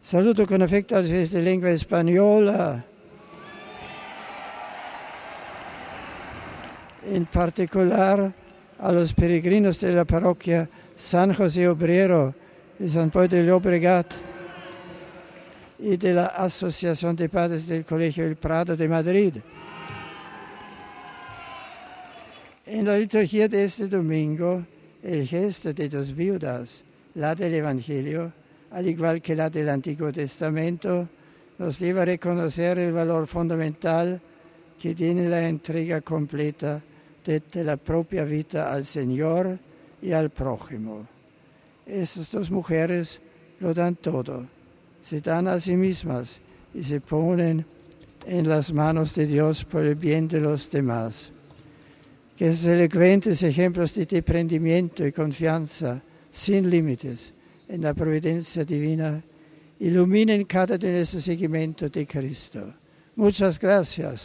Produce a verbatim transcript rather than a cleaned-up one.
Saluto con afecto a los de lengua española, en particular a los peregrinos de la parroquia San José Obrero de San Poi de Llobregat y de la Asociación de Padres del Colegio El Prado de Madrid. En la liturgia de este domingo, el gesto de dos viudas, la del Evangelio, al igual que la del Antiguo Testamento, nos lleva a reconocer el valor fundamental que tiene la entrega completa de, de la propia vida al Señor y al prójimo. Estas dos mujeres lo dan todo, se dan a sí mismas y se ponen en las manos de Dios por el bien de los demás. Que esos elocuentes ejemplos de desprendimiento y confianza sin límites en la providencia divina iluminen cada de nuestro seguimiento de Cristo. Muchas gracias.